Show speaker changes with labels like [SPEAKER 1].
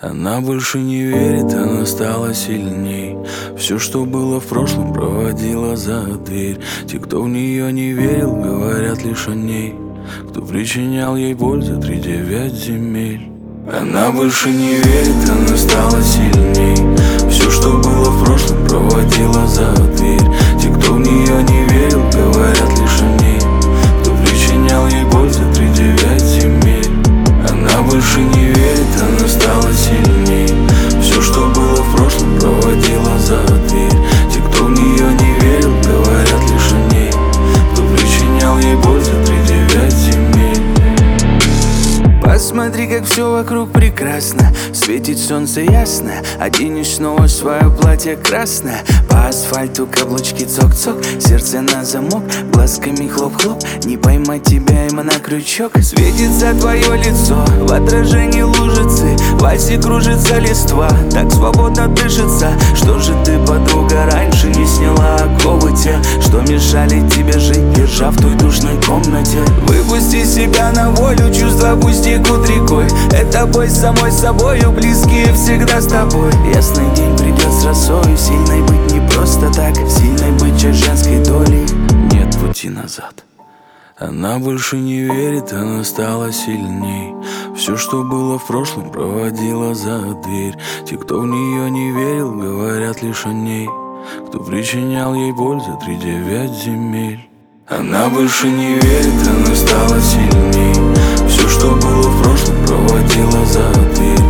[SPEAKER 1] Она больше не верит, она стала сильней. Все, что было в прошлом, проводила за дверь. Те, кто в нее не верил, говорят лишь о ней. Кто причинял ей боль за 3-9 земель. Она больше не верит, она стала сильней. Все, что было в прошлом, проводила за дверь. Те, кто в нее не верил, говорят лишь о ней. Кто причинял ей боль за 3-9 земель. Она больше не верит, она стала сильней. Все, что было в прошлом, проводила за дверь. Те, кто в нее не верил, говорят лишь о ней. Кто причинял ей боль за 3-9 земель.
[SPEAKER 2] Посмотри, как все вокруг прекрасно. Светит солнце ясно. Оденешь снова свое платье красное. По асфальту каблучки цок-цок. Сердце на замок, глазками хлоп-хлоп. Не поймать тебя им на крючок. Светится твое лицо, в отражении лужицы. В вальсе кружится листва, так свободно дышится. Что же ты, подруга, раньше не сняла оковы те, что мешали тебе жить, держа в той душной комнате? Выпусти себя на волю, чувства пусть текут рекой. Это бой с самой собою, близкие всегда с тобой. Ясный день придет с росою, сильной быть не просто так. Сильной быть часть женской доли, нет пути назад.
[SPEAKER 1] Она больше не верит, она стала сильней. Все, что было в прошлом, проводила за дверь. Те, кто в нее не верил, говорят лишь о ней. Кто причинял ей боль за 3-9 земель. Она больше не верит, она стала сильней. Все, что было в прошлом, проводила за дверь.